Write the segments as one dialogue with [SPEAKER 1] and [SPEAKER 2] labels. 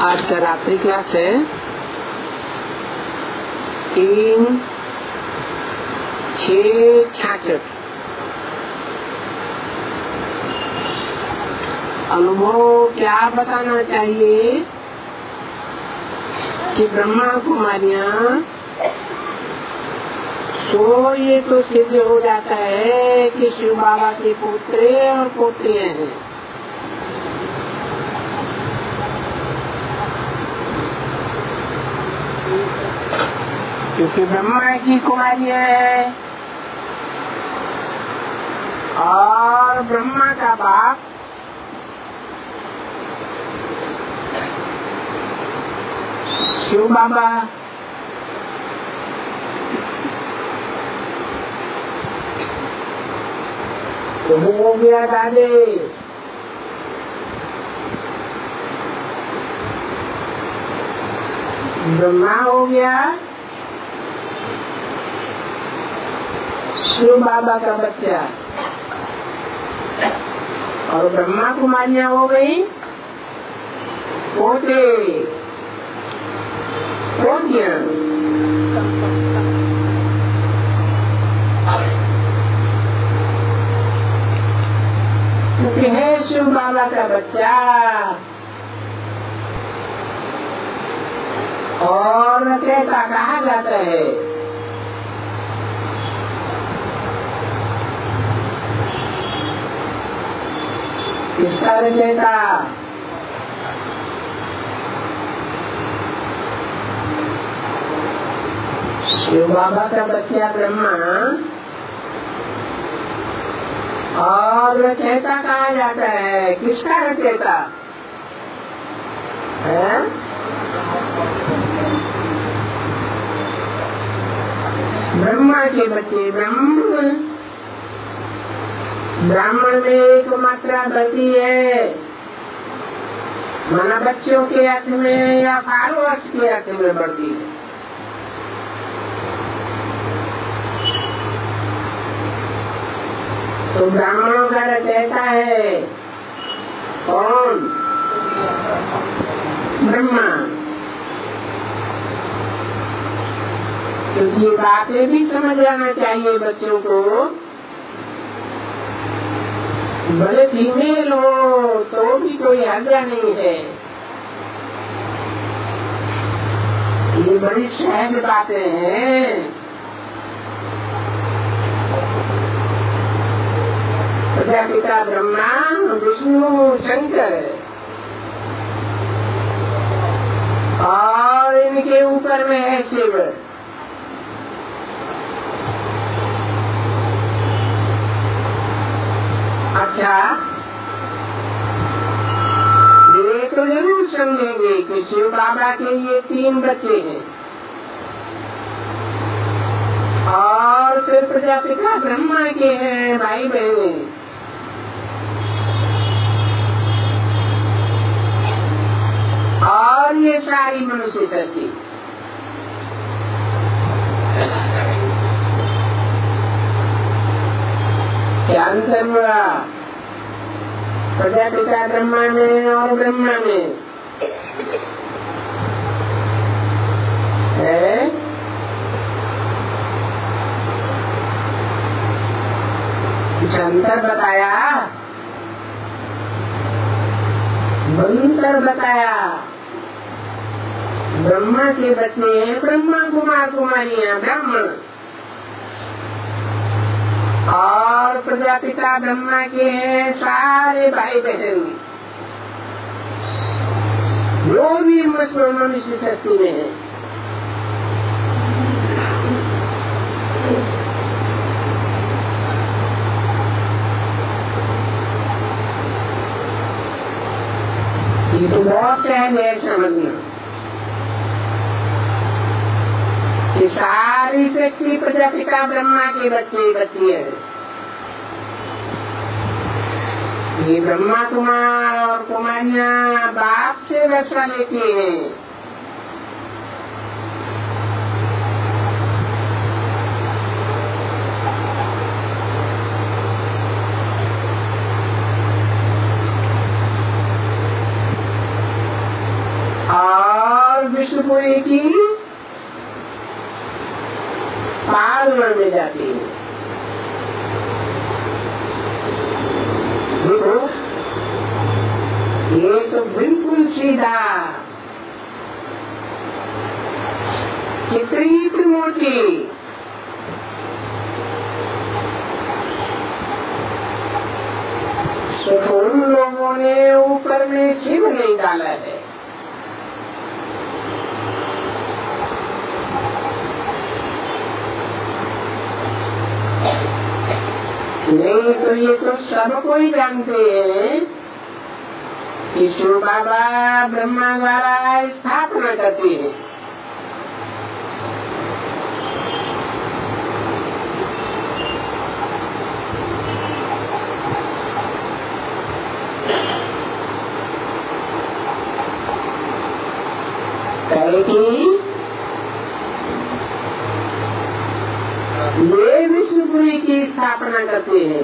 [SPEAKER 1] आज का रात्रि क्लास है 3/6/66। अनुभव क्या बताना चाहिए कि ब्रह्मा कुमारियां सो ये तो सिद्ध हो जाता है कि शिव बाबा के पुत्र और पुत्रियां हैं। क्योंकि ब्रह्मा की कुमारियां हैं और ब्रह्मा का बाप शिव बाबा। तो हो गया दादे, ब्रह्मा हो गया शिव बाबा का बच्चा और ब्रह्मा कुमारियां हो गई पोते पोतियां। क्योंकि है शिव बाबा का बच्चा और रचयिता कहा जाता है। किसका रचयिता? शिव बाबा का बच्चा ब्रह्मा और रचयिता कहा जाता है। किसका रचयिता है? ब्रह्मा के बच्चे ब्राह्मण में एक मात्रा बढ़ती है, माना बच्चों के अर्थ में या फॉलोअर्स के अर्थ में बढ़ती है। तो ब्राह्मणों का रचयिता है कौन? ब्रह्मा। क्योंकि ये बातें भी समझ आना चाहिए बच्चों को। भले फीमेल हो तो भी कोई हर्जा नहीं है। ये बड़ी सहज बातें हैं। प्रजापिता ब्रह्मा, विष्णु, शंकर और इनके ऊपर में है शिव। अच्छा, ये तो जरूर समझेंगे कि शिव बाबा के ये 3 बच्चे हैं और फिर प्रजापिता ब्रह्मा के हैं भाई बहने। और ये सारी मनुष्य सृष्टि क्या अंतर हुआ प्रजापिता ब्रह्मा में और ब्रह्मा में? है कुछ अंतर बताया? अंतर बताया। ब्रह्मा के बच्चे हैं ब्रह्मा कुमार कुमारियां ब्राह्मण और प्रजापिता ब्रह्मा के हैं सारे भाई बहन जो भी मनुष्य शक्ति में है। ये तो बहुत सहज है समझना कि सारी शक्ति प्रजापिता ब्रह्मा के बच्चे बच्ची है। ये ब्रह्मा कुमार और कुमारियां बाप से वर्षा लेती हैं। विष्णुपुरी की पालना में जाती है। देखो ये तो बिल्कुल सीधा चित्रित मूर्ति, सिर्फ उन लोगों ने ऊपर में शिव नहीं डाला है। नहीं तो ये तो सबको ही जानते हैं कि शिव बाबा ब्रह्मा द्वारा स्थापना करते हैं। ये विष्णुपुरी की स्थापना करते हैं।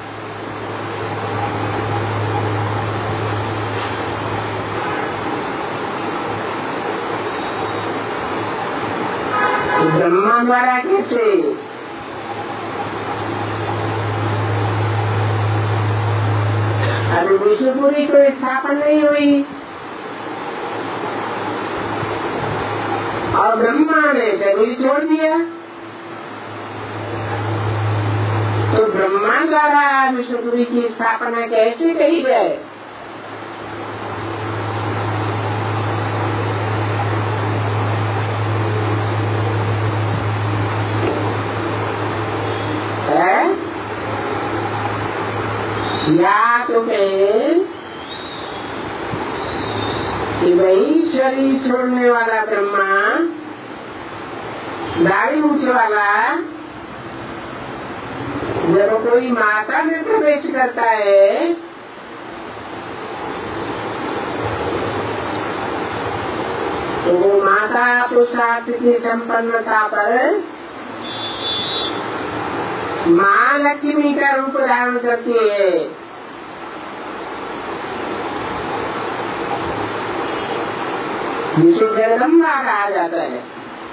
[SPEAKER 1] ब्रह्मा द्वारा कैसे? अभी विष्णुपुरी तो स्थापना नहीं हुई और ब्रह्मा ने शरीर छोड़ दिया, तो ब्रह्मा द्वारा विष्णुपुरी की स्थापना कैसे कही जाए? या तो कहे कि वही शरीर छोड़ने वाला ब्रह्मा, दाढ़ी मूछ वाला, जब कोई माता में प्रवेश करता है तो वो माता पुरुषार्थ की संपन्नता पर माँ लक्ष्मी का रूप धारण करती है। जिसे जगदम्बा कहा जाता है।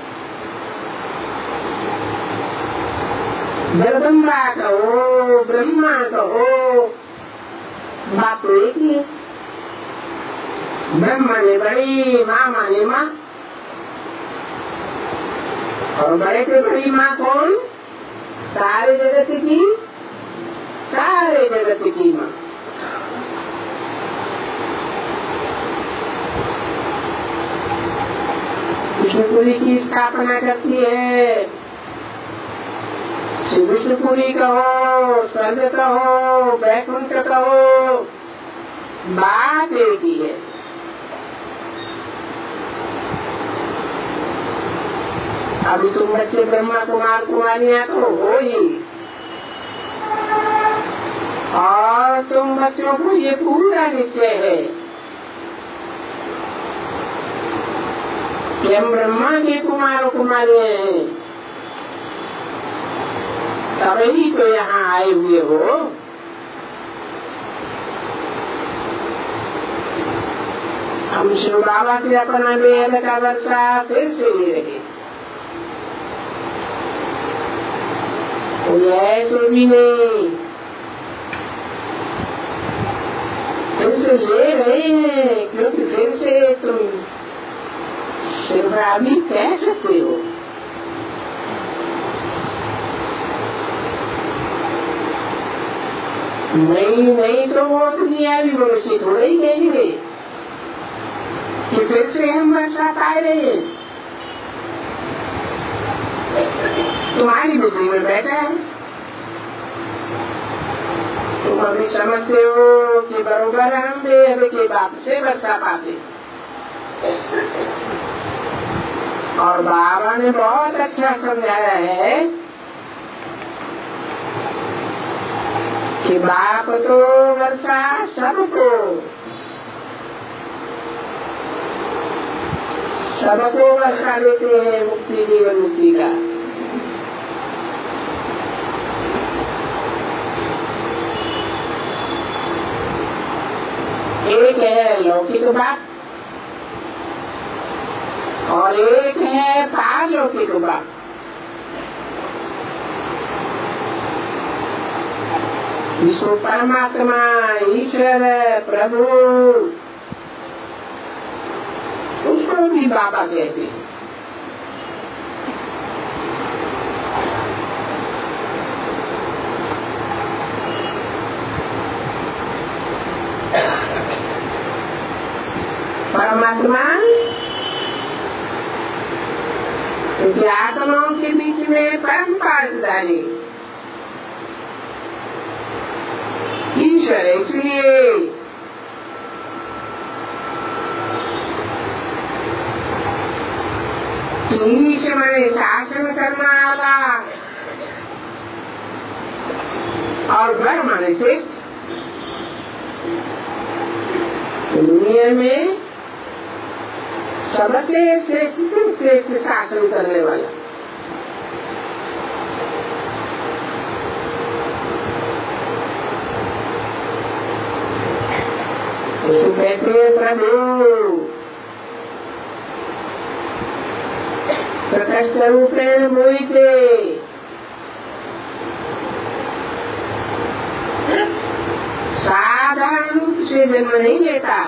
[SPEAKER 1] जगदम्बा कहो, ब्रह्मा कहो, बात तो एक ही है। ब्रह्मा ने बड़ी, माँ माने माँ, और बड़े से बड़ी माँ कौन? सारे जगत की माँ। विष्णुपुरी की स्थापना करती है। विष्णुपुरी कहो, स्वर्ग कहो, वैकुंठ कहो, बात एक ही है। अभी तुम बच्चे ब्रह्मा कुमार कुमारियाँ तो हो ही, और तुम बच्चों को ये पूरा निश्चय है कि हम ब्रह्मा के कुमार कुमारियाँ हैं, तभी तो यहाँ आए हुए हो। हम शिव बाबा से अपना वेद का वर्षा फिर से ले रहे, कोई ऐसे भी नहीं, फिर से ले रहे हैं, क्योंकि फिर से तुम शिवरामी कह सकते हो। नहीं तो वो दुनियावी मनुष्य थोड़े ही कहेंगे कि फिर से हम वर्षा पाए रहे हैं। तुम्हारी बुद्धि में बैठा है, तुम अभी समझते हो कि बरोबर हम वेद के बाप से वर्षा पाते, और बाबा ने बहुत अच्छा समझाया है कि बाप तो वर्षा सबको वर्षा देते हैं, मुक्ति जीवन मुक्ति का। एक है लौकिक बात, और एक है पारलौकिक बाप। जिसको परमात्मा, ईश्वर, प्रभु, उसको भी बाबा कहते हैं। परमात्मा क्योंकि आत्माओं के बीच में परम पारदारी ईश्वर है, इसलिए ईश्वर शासन करना वाला और घर माने श्रेष्ठ दुनिया में सबसे श्रेष्ठ शासन करने वाला। उसको कहते हैं प्रभु। प्रकट रूपेण मोहिते साधारण रूप से जन्म नहीं लेता।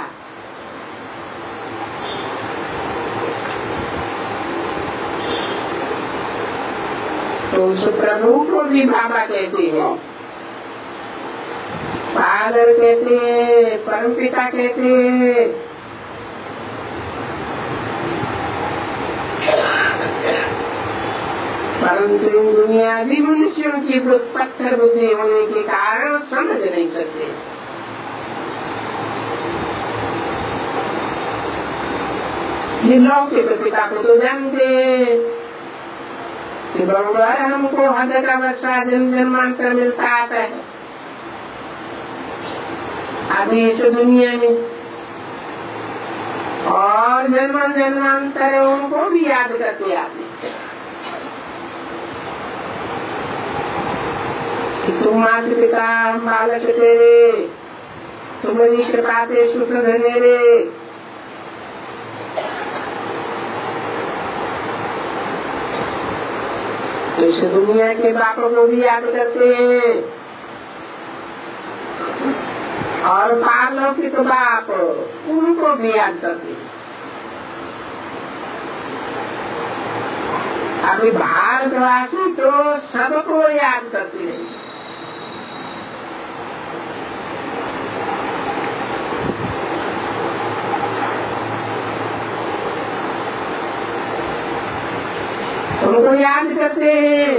[SPEAKER 1] तो उस प्रभु को भी बाबा कहते हैं, फादर कहते हैं, परमपिता कहते हैं। परंतु दुनियावी मनुष्यों की पत्थर बुद्धि होने के कारण समझ नहीं सकते। ये लौकिक पिता को तो जानते कि भगवान हमको हद का वर्षा जन्मांतर मिलता आता है। अभी इस दुनिया में और जन्मांतर उनको भी याद करते आते कि तुम माता पिता बालक तेरे, तुम्हारी कृपा से सुख धन्य रे। तो इस दुनिया के बापों को भी याद करते हैं और पारलौकिक बाप उनको भी याद करते हैं। अभी भारतवासी तो सबको याद करते हैं। उनको याद करते हैं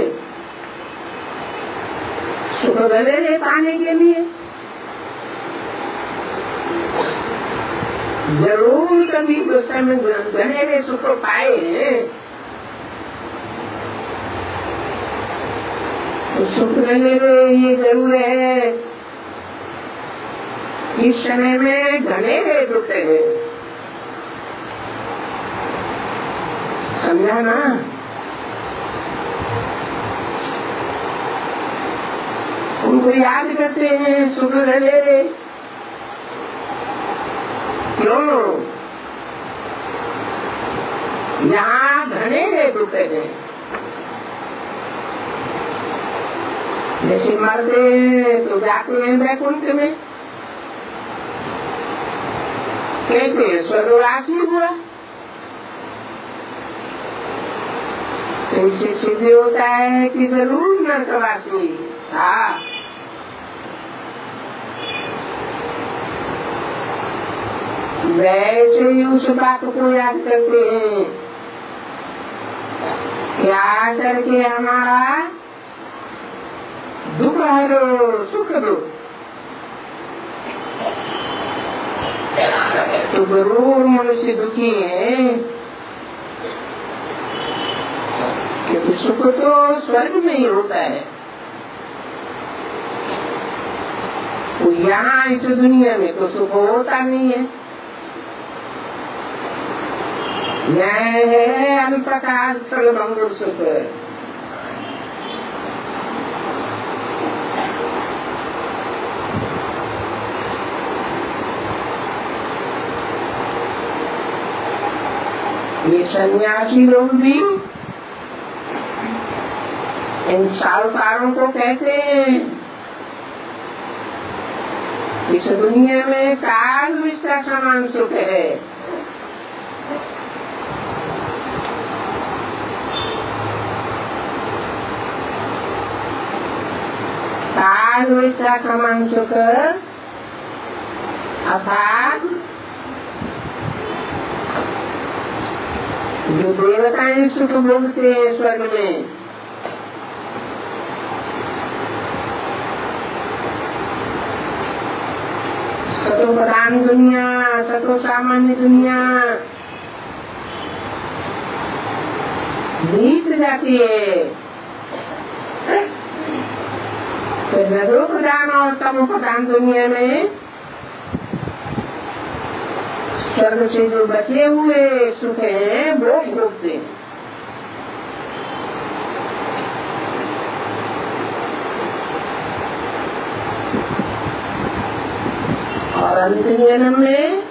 [SPEAKER 1] सुख भले पाने के लिए। जरूर कभी उस समय गहरे सुख पाए हैं तो सुख गहरे ये जरूर है। इस समय में घनेरे दुख है, समझा ना। उनको याद करते हैं सुख घनेरे। क्यों? यहाँ घनेरे दुख हैं। जैसे मरते तो जाते हैं वैकुंठ में, कहते हैं स्वर्गवासी हुआ। तो इससे सिद्ध होता है कि जरूर नरकवासी था। वैसे ही उस बात को याद करते हैं, क्या करके हमारा दुख हरो सुख दो। तो जरूर मनुष्य दुखी है, क्योंकि सुख तो स्वर्ग में ही होता है। तो यहाँ इस दुनिया में तो सुख होता नहीं है। न्याय है अल्पकाल भंगुर सुख। ये सन्यासी लोग भी इन साहूकारों को कहते हैं इस दुनिया में काल विस्तार समान सुख है। काल विस्तार समान सुख अर्थात जो देवताएं सुख भोगते हैं स्वर्ग में, सतो प्रधान दुनिया, सतो सामान्य दुनिया बीत जाती है। फिर रजो प्रधान और तमो प्रधान दुनिया में स्वर्ग से जो बचे हुए सुख हैं वो भोगते हैं। और अंतिम जन्म में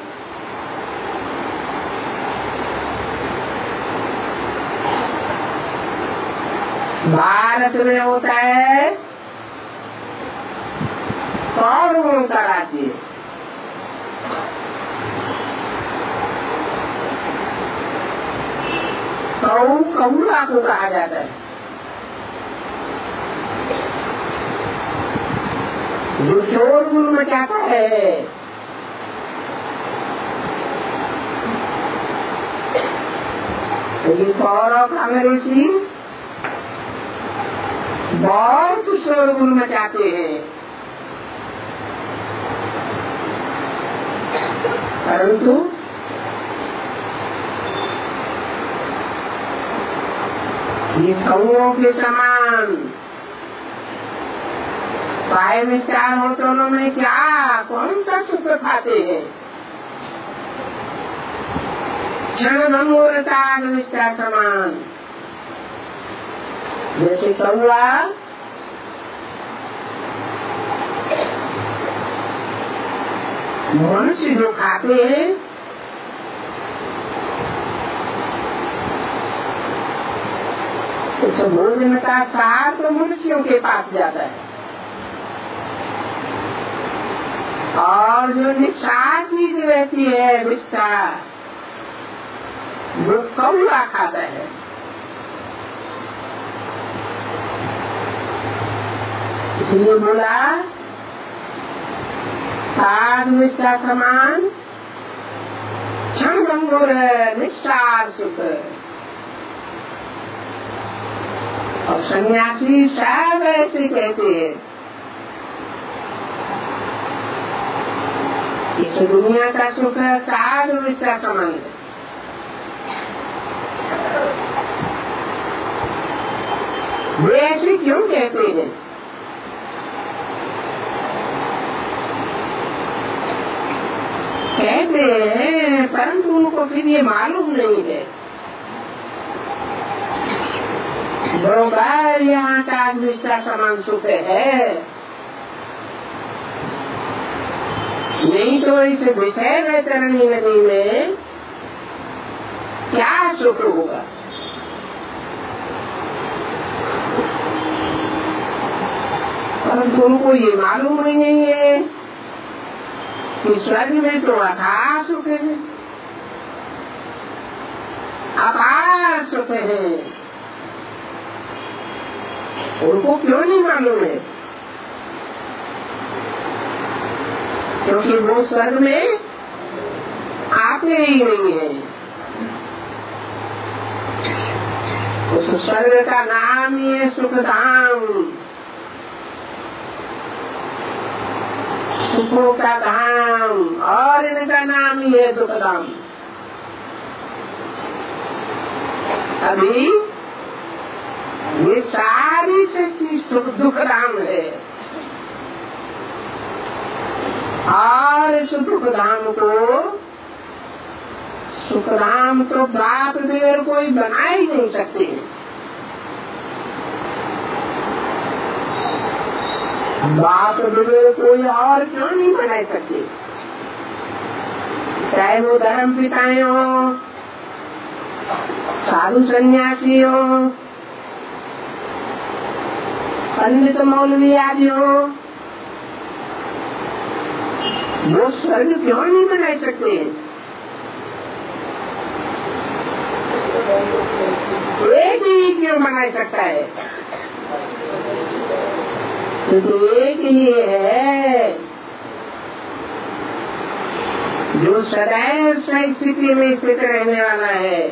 [SPEAKER 1] भारत में होता है कौरवों का राज्य। कौआ को कहा जाता है। जो शोरगुल मचाता है, तो ये कौरव अंग्रेजी बहुत शोरगुल मचाते हैं, परंतु ये कौओं के समान 5 स्टार होटलों में क्या कौन सा सुख खाते हैं। क्षण भंगुर काल विस्तार समान, जैसे कौआ मनुष्य जो खाते हैं उस भोजन का सार तो मनुष्यों के पास जाता है, और जो निस्सार चीज रहती है विस्तार वो कौआ खाता है। इसलिए बोला साध विस्तार समान क्षण भंगुर निस्सार सुख। और सन्यासी सब ऐसे कहते हैं इस दुनिया का सुख साध विस्तार समान है। वे ऐसे क्यों कहते हैं? कहते हैं परंतु उनको फिर ये मालूम नहीं है बरोबर यहाँ का विस्तार समान सुख है, नहीं तो इस विषय वैतरणी नदी में क्या सुख होगा। परंतु उनको ये मालूम ही नहीं है कि स्वर्ग में तो अथाह सुख है, अपार सुख है। उनको क्यों नहीं मालूम है? क्योंकि वो स्वर्ग में आते ही नहीं है। उस स्वर्ग का नाम ही है सुखधाम, सुखों का धाम, और इनका नाम ही है दुखधाम। अभी ये सारी सृष्टि सुख दुखधाम है, और इस दुखधाम को सुखधाम तो बाप देर कोई बना ही नहीं सकते। बाप देर कोई और क्यों नहीं बना सकते? चाहे वो धर्म पिताएं हो, साधु सन्यासी हो, पंडित मौलवी आदि हो, वो स्वर्ग क्यों नहीं बना सकते? एक ही क्यों बना सकता है? क्योंकि एक ही है जो सदैव सही स्थिति में स्थित रहने वाला है।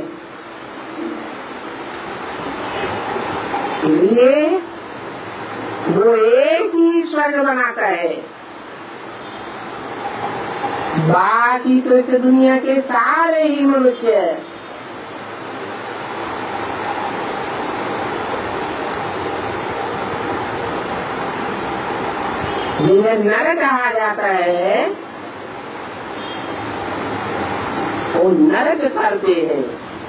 [SPEAKER 1] इसलिए वो एक ही स्वर्ग बनाता है। बाकी तो इस दुनिया के सारे ही मनुष्य जिन्हें नरक कहा जाता है, वो नरक करते हैं,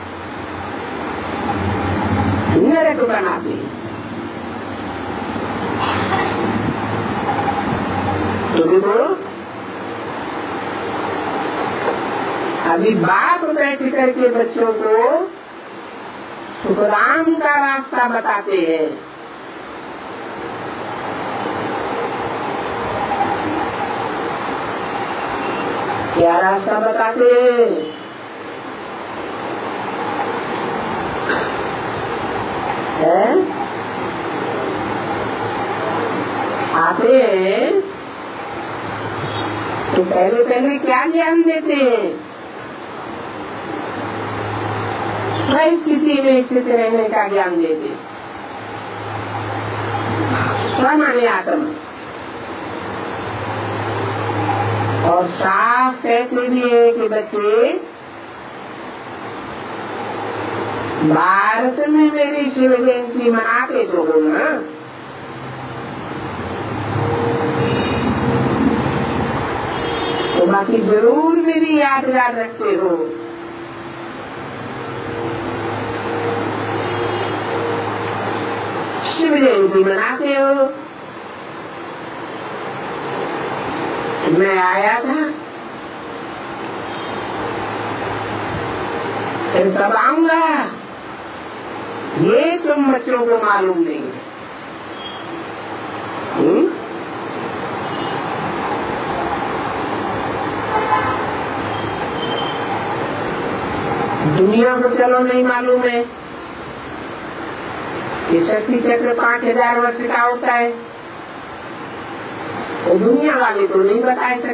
[SPEAKER 1] नरक बनाते हैं। तो देखो, अभी बाप बैठ करके बच्चों को सुखराम का रास्ता बताते हैं। क्या रास्ता बताते हैं? आते हैं तो पहले क्या ज्ञान देते हैं? सही स्थिति में स्थित रहने का ज्ञान देते। स्वमाने आत्मा, और साफ कहते भी है कि बच्चे, भारत में मेरी शिव जयंती मनाते तो हो ना, तो बाकी जरूर मेरी यादगार रखते हो। शिव जयंती मनाते हो। मैं आया था, फिर कब आऊंगा ये तुम बच्चों को मालूम नहीं है। दुनिया को चलो नहीं मालूम है कि शक्ति चक्र 5000 वर्ष का होता है, तो दुनिया वाले तो नहीं बता सकते।